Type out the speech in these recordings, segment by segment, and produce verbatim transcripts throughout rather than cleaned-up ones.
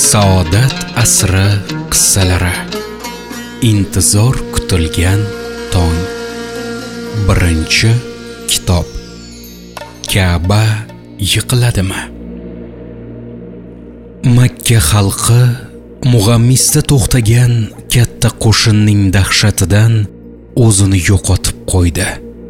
Saodat asri qissalari. Intizor kutilgan tong. Birinchi kitob. Ka'ba yiqiladimi? Makka xalqi Mug'ammisda to'xtagan katta qo'shinning dahshatidan o'zini yo'qotib qo'ydi.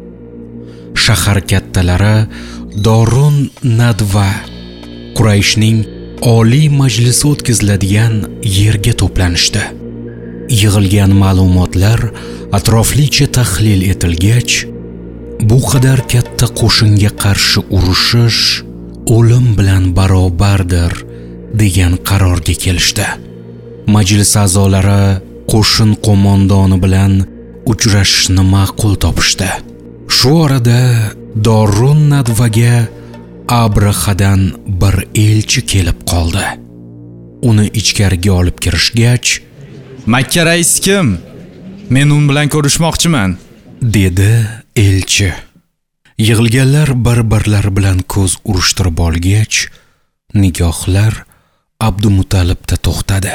Shahar kattalari Dorun Nadva Qurayshning oliy majlisi o'tkaziladigan yerga to'planishdi. Yig'ilgan ma'lumotlar atroflicha tahlil etilgach, bu qadar katta qo'shinga qarshi urushish o'lim bilan barobardir degan qarorga kelishdi. Majlis a'zolari qo'shin qo'mondoni bilan uchrashishni ma'qul topishdi. Shu orada Dorun Nadvaga Abrahadan bir elchi kelib qoldi. Uni ichkariga olib kirishgach, "Makka raisi kim? Men u bilan ko'rishmoqchiman", dedi elchi. Yig'ilganlar bir-birlari bilan ko'z urishtirib olgach, nigohlar Abdumuttalibda to'xtadi.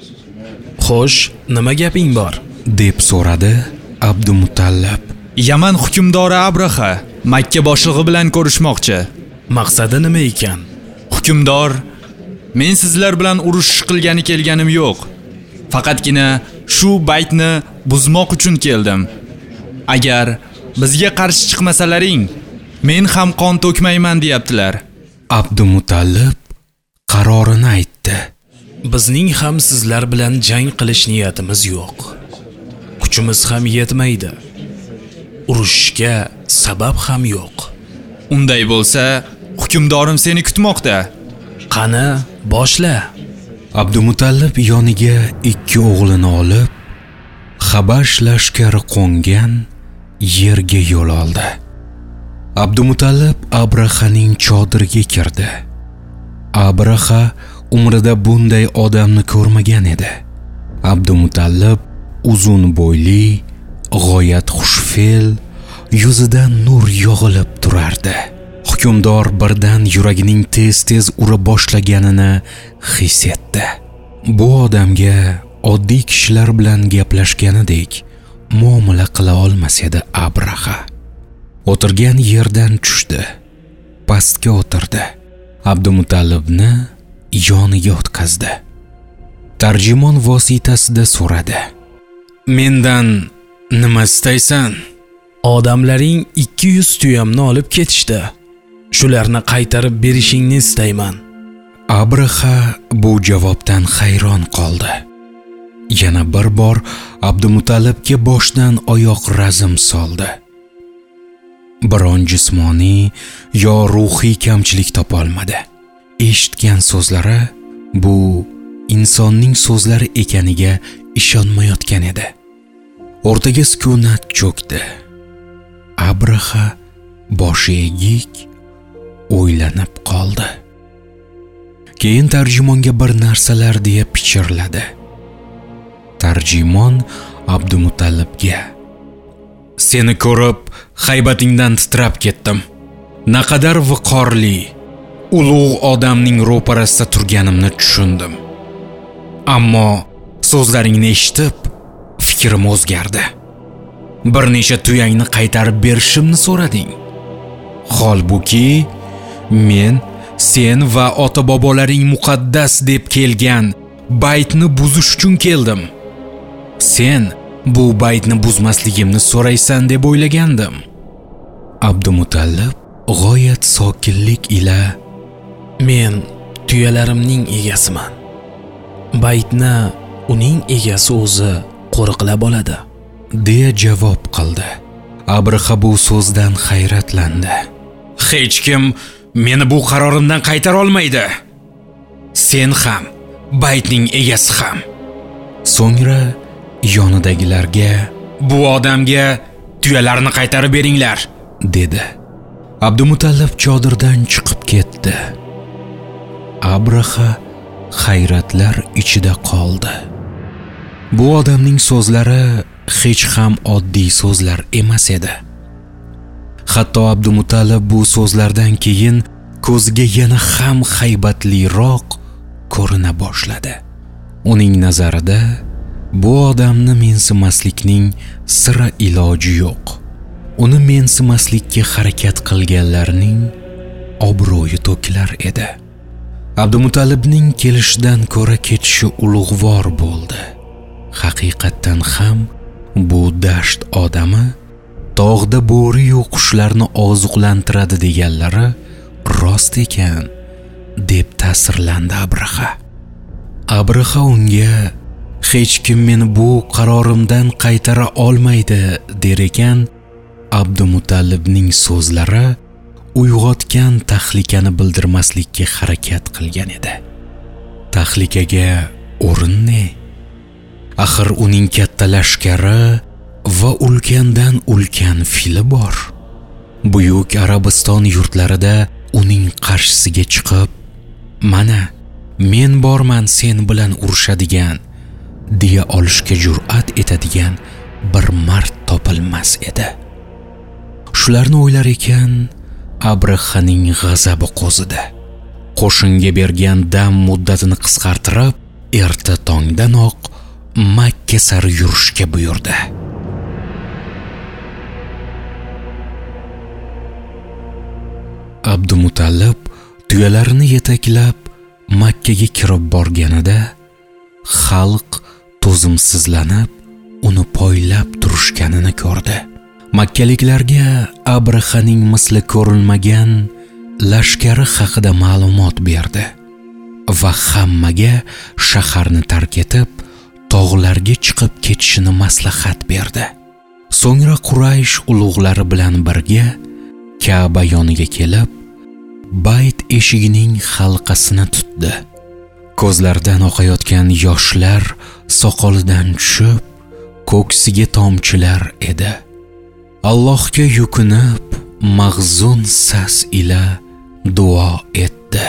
"Xo'sh, nima gaping bor?" deb so'radi Abdumuttalib. "Yaman hukmdori Abraha Makka boshlig'i bilan ko'rishmoqchi." "Maqsadi nima ekan?" "Hukmdor, men sizlar bilan urush qilgani kelganim yo'q. Faqatgina shu baytni buzmoq uchun keldim. Agar bizga qarshi chiqmasalaring, men ham qon to'kmayman deyaptilar." Abdumuttalib qarorini aytdi. "Bizning ham sizlar bilan jang qilish niyatimiz yo'q. Kuchimiz ham yetmaydi. Urushga sabab ham yo'q." "Unday bo'lsa, hukmdorim seni kutmoqda. Qani, boshla." Abdumuttalib yoniga ikki o'g'lini olib, Habash lashkari qo'ngan yerga yo'l oldi. Abdumuttalib Abrahaning chodiriga kirdi. Abraha umrida bunday odamni ko'rmagan edi. Abdumuttalib uzun bo'yli, g'oyat xushfe'l, yuzidan nur yog'ilib turardi. Hukmdor birdan yuragining tez-tez ura boshlaganini his etdi. Bu odamga oddiy kishilar bilan gaplashganidek muomala qila olmas edi Abraha. O'tirgan yerdan tushdi. Pastga o'tirdi. Abdumuttalibni yoniga o'tkazdi. Tarjimon vositasida so'radi: "Mendan nima istaysan?" "Odamlaring ikki yuz tuyamni olib ketishdi. Shularni qaytarib berishingni istayman." Abraha bu javobdan hayron qoldi. Yana bir bor Abdumuttalibga boshdan oyoq razm soldi. Biron jismoniy yo ruhiy kamchilik topolmadi. Eshitgan so'zlari bu insonning so'zlari ekaniga ishonmayotgan edi. O'rtaga sukunat cho'kdi. Abraha boshi egik o'ylanib qoldi. Keyin tarjimonga bir narsalar deya pichirladi. Tarjimon Abdumuttalibga: "Seni ko'rib haybatingdan titrab ketdim. Naqadar viqorli, ulug' odamning ro'parasida turganimni tushundim. Ammo so'zlaringni eshitib, fikrim o'zgardi. Bir necha tuyangni qaytarib berishimni so'rading. Holbuki men sen va ota-bobolaring muqaddas deb kelgan baytni buzish uchun keldim. Sen bu baytni buzmasligimni so'raysan deb o'ylagandim." Abdumuttalib g'oyat sokinlik ila: "Men tuyalarimning egasiman. Baytni uning egasi o'zi qo'riqlab oladi", deya javob qildi. Abraha bu so'zdan hayratlandi. "Hech kim meni bu qarorimdan qaytara olmaydi. Sen ham, baytning egasi ham." So'ngra yonidagilarga: "Bu odamga tuyalarni qaytarib beringlar", dedi. Abdumuttalib chodirdan chiqib ketdi. Abraha hayratlar ichida qoldi. Bu odamning so'zlari hech ham oddiy so'zlar emas edi. Hatto Abdumuttalib bu so'zlardan keyin ko'ziga yana ham haybatliroq ko'rina boshladi. Uning nazarida bu odamni mensimaslikning sira iloji yo'q. Uni mensimaslikka harakat qilganlarning obro'yi to'kilar edi. Abdumutallibning kelishidan ko'ra ketishi ulug'vor bo'ldi. Haqiqatan ham bu dasht odami tog'da bo'ri-yu qushlarni oziqlantiradi deganlari rost ekan, deb ta'sirlandi Abraha. Abraha unga hech kim meni bu qarorimdan qaytara olmaydi der ekan, Abdumutallibning so'zlari uyg'otgan tahlikani bildirmaslikka harakat qilgan edi. Tahlikaga o'rin ne? Axir uning katta lashkari va ulkandan ulkan fili bor. Buyuk Arabiston yurtlarida uning qarshisiga chiqib, "Mana, men borman sen bilan urushadigan" deya olishga jur'at etadigan bir mard topilmas edi. Shularni o'ylar ekan, Abrahaning g'azabi qo'zidi. Qo'shinga bergan dam muddatini qisqartirib, erta tongdanoq Makka sari yurishga buyurdi. Abdumutallib tuyalarini yetaklab Makkaga kirib borganida xalq to'zimsizlanib uni poylab turishganini ko'rdi. Makkaliklarga Abrahaning misli ko'rilmagan lashkari haqida ma'lumot berdi va hammaga shaharni tark etib tog'larga chiqib ketishini maslahat berdi. So'ngra Quraysh ulug'lari bilan birga Ka'ba yoniga kelib, bayt eshigining halqasini tutdi. Ko'zlaridan oqayotgan yoshlar soqolidan tushib, ko'ksiga tomchilar edi. Allohga yukinib, mag'zun sas ila duo etdi.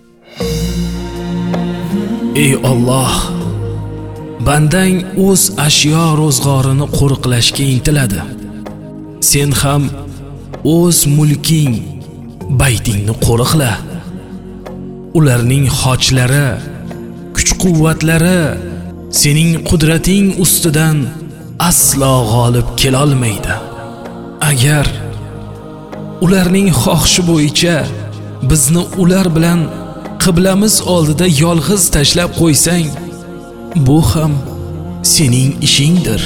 Ey Alloh, bandang o'z ashyo ro'zg'orini qo'riqlashga intiladi. Sen ham o'z mulking, baytingni qo'riqla. Ularning xochlari, kuch-quvvatlari sening qudrating ustidan aslo g'olib kela olmaydi. Agar ularning xohishi bo'yicha bizni ular bilan qiblamiz oldida yolg'iz tashlab qo'ysang, bu ham sening ishingdir.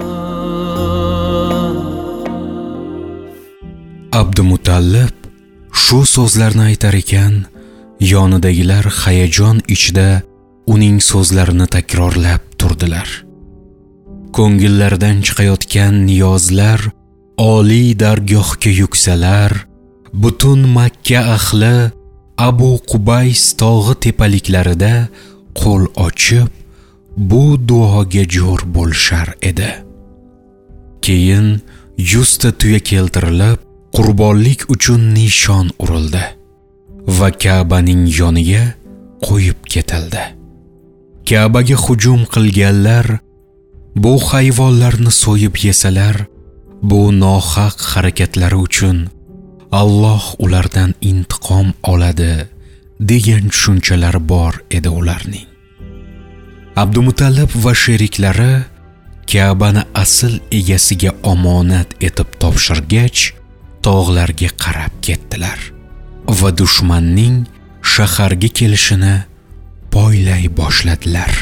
Abdumutallib shu so'zlarni aytar ekan, yonidagilar hayajon ichida uning so'zlarini takrorlab turdilar. Ko'ngillaridan chiqayotgan niyozlar oliy dargohga yuksalar, butun Makka ahli Abu Qubays tog'i tepaliklarida qo'l ochib bu duoga jo'r bo'lishar edi. Keyin yuzta tuya keltirilib, qurbonlik uchun nishon urildi va Ka'baning yoniga qo'yib ketildi. Ka'baga hujum qilganlar bu hayvonlarni so'yib yesalar, bu nohaq harakatlari uchun Alloh ulardan intiqom oladi degan tushunchalar bor edi ularning. Abdumutallib va sheriklari Ka'bani asl egasiga omonat etib topshirgach, tog'larga qarab ketdilar va dushmanning shaharga kelishini poylay boshladilar.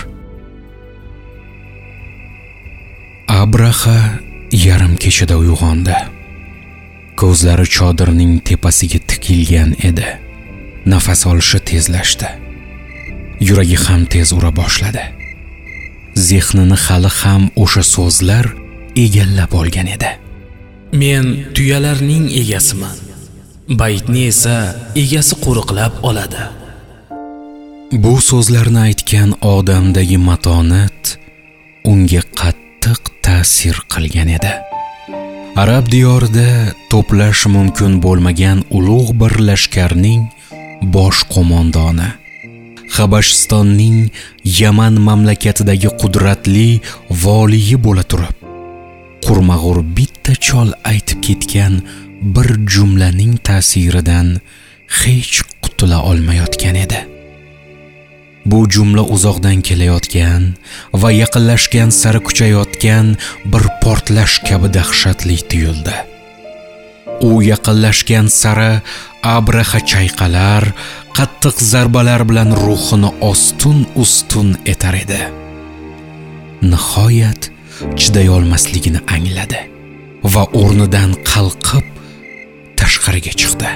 Abraha yarim kechada uyg'ondi. Ko'zlari chodirning tepasiga tikilgan edi. Nafas olishi tezlashdi. Yuragi ham tez ura boshladi. Zehnini hali ham o'sha so'zlar egallab olgan edi. Men tuyalarning egasiman. Baytni esa egasi qo'riqlab oladi. Bu so'zlarni aytgan odamdagi matonat unga qattiq ta'sir qilgan edi. Arab diyorida to'plash mumkin bo'lmagan ulug' bir lashkarning bosh qo'mondoni, Habashistonning Yaman mamlakatidagi qudratli voliyi bo'la turib, qurmag'ur bitta chol aytib ketgan bir jumlaning ta'siridan hech qutula olmayotgan edi. Bu bu jumla uzoqdan kelayotgan va yaqinlashgan sari kuchayotgan bir portlash kabi dahshatli tuyuldi. U yaqinlashgan sari Abraha chayqalar, qattiq zarbalar bilan ruhini ostun-ustun etar edi. Nihoyat chiday olmasligini angladi va o'rnidan qalqib tashqariga chiqdi.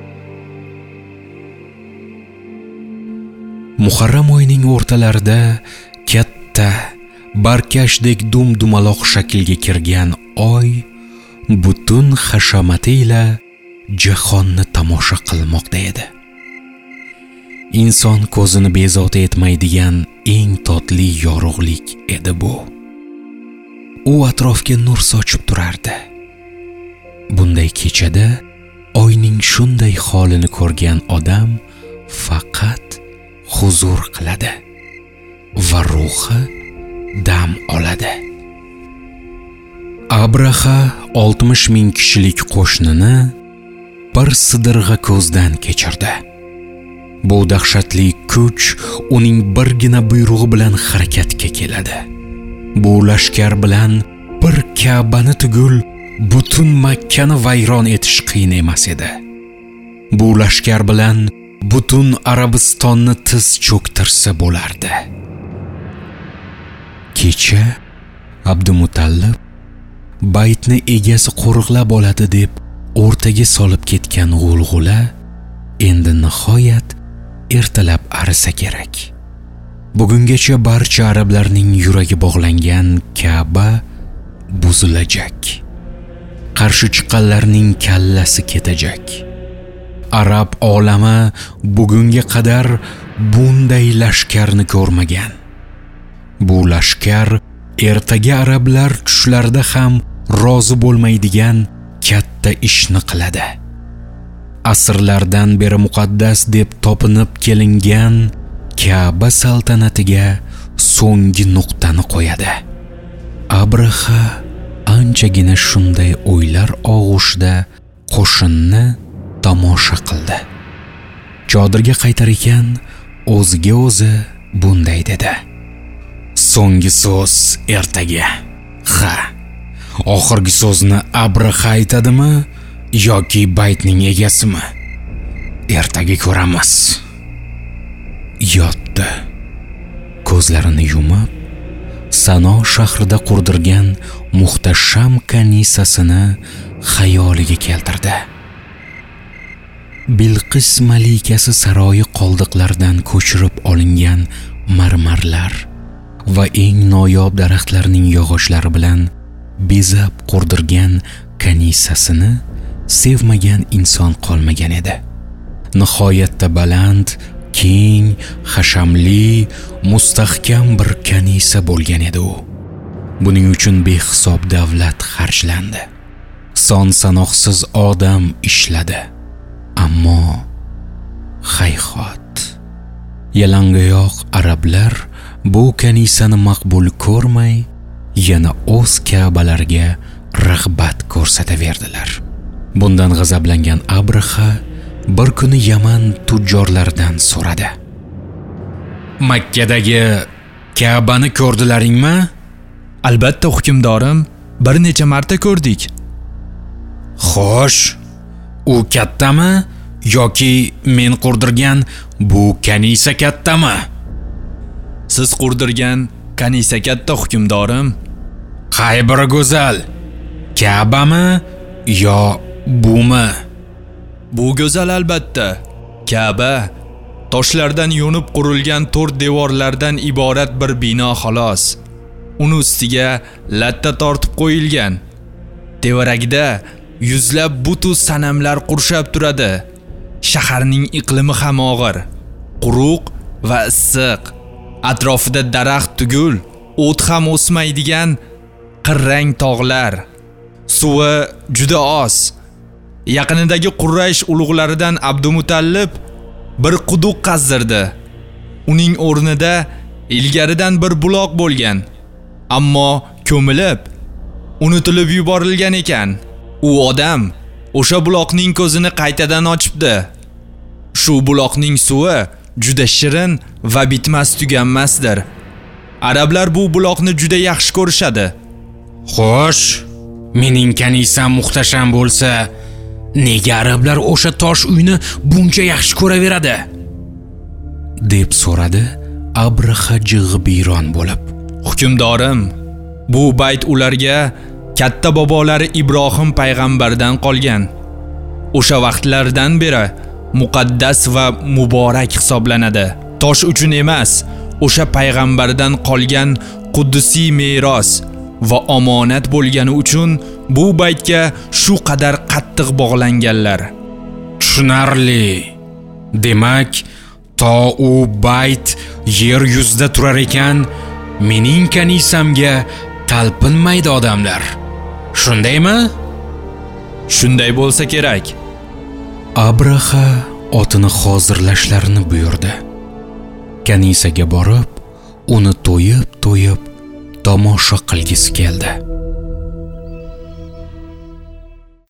Muharram oyining o'rtalarida katta, barkashdek dum-dumaloq shaklga kirgan oy butun hashamati ila jahonni tomosha qilmoqda edi. Inson ko'zini bezovta etmaydigan eng totli yorug'lik edi bu. U atrofga nur sochib turardi. Bunday kechada oyning shunday holini ko'rgan odam faqat huzur qiladi va ruhi dam oladi. Abraha oltmish ming kishilik qo'shnini bir sidirg'a ko'zdan kechirdi. Bu dahshatli kuch uning birgina buyrug'i bilan harakatga keladi. Bu lashkar bilan bir Ka'bani tugul butun Makkani vayron etish qiyin emas edi. Bu lashkar bilan butun Arabistonni tiz cho'ktirsa bo'lardi. Kecha Abdumutallib baytni egasi qo'riqlab oladi deb o'rtaga solib ketgan g'ulg'ula endi nihoyat ertalab arisa kerak. Bugungacha barcha arablarning yuragi bog'langan Ka'ba buzilajak. Qarshi chiqqanlarning kallasi ketajak. Arab olami bugunga qadar bunday lashkarni ko'rmagan. Bu lashkar ertaga arablar tushlarida ham rozi bo'lmaydigan katta ishni qiladi. Asrlardan beri muqaddas deb topinib kelingan Ka'ba saltanatiga so'nggi nuqtani qo'yadi. Abraha anchagina shunday o'ylar og'ushida qo'shinni tomosha qildi. Chodirga qaytar ekan, o'ziga o'zi bunday dedi: So'nggi so'z ertaga. Ha, oxirgi so'zni Abraha aytadimi yoki baytning egasimi? Ertaga ko'ramiz. Yotdi. Ko'zlarini yumib, Sano shahrida qurdirgan muhtasham kanisasini xayoliga keltirdi. Bilqis malikasi saroyi qoldiqlaridan ko'chirib olingan marmarlar va eng noyob daraxtlarning yog'ochlari bilan bezab qurdirgan kanisasini sevmagan inson qolmagan edi. Nihoyatda baland, keng, hashamli, mustahkam bir kanisa bo'lgan edi u. Buning uchun behisob davlat xarjlandi. Son sanoqsiz odam ishladi. Ammo hayhot. Yalangoyoq arablar bu kanisani maqbul ko'rmay, yana o'z Ka'balariga rag'bat ko'rsataverdilar. Bundan g'azablangan Abraha bir kuni Yaman tujjorlaridan so'radi: Makkadagi Ka'bani ko'rdilaringmi? Albatta hukmdorim, bir necha marta ko'rdik. Xo'sh, u kattami yoki men qurdirgan bu kanisa kattami? Siz qurdirgan kanisa katta hukmdorim. Qay biri go'zal? Ka'bami yo bumi? Bu go'zal albatta. Ka'ba toshlardan yo'nib qurilgan to'rt devorlardan iborat bir bino xolos. Uni ustiga latta tortib qo'yilgan. Tevaragida yuzlab butu sanamlar qurshab turadi. Shaharning iqlimi ham og'ir, quruq va issiq. Atrofida daraxt tugul, o't ham o'smaydigan qirrang tog'lar. Suvi juda oz. Yaqinidagi Quraysh ulug'laridan Abdumutallib bir quduq qazdirdi. Uning o'rnida ilgaridan bir buloq bo'lgan, ammo ko'milib, unutilib yuborilgan ekan. U odam o'sha buloqning ko'zini qaytadan ochibdi. Shu buloqning suvi juda shirin va bitmas tuganmasdir. Arablar bu buloqni juda yaxshi ko'rishadi. Xo'sh, mening kanisam muhtasham bo'lsa, nega arablar o'sha tosh uyni buncha yaxshi ko'raveradi? deb so'radi Abraha jig'ibiyron bo'lib. Hukmdorim, bu bayt ularga katta bobolari Ibrohim payg'ambardan qolgan. O'sha vaqtlardan beri muqaddas va muborak hisoblanadi. Tosh uchun emas, o'sha payg'ambardan qolgan quddusiy meros va omonat bo'lgani uchun bu baytga shu qadar qattiq bog'langanlar. Tushunarli. Demak, to u bayt yer yuzida turar ekan, mening kanisamga talpinmaydi odamlar. Shundaymi? Shunday bo'lsa kerak. Abraha otini hozirlashlarini buyurdi. Kanisaga borib, uni to'yib-to'yib tomosha qilgisi keldi.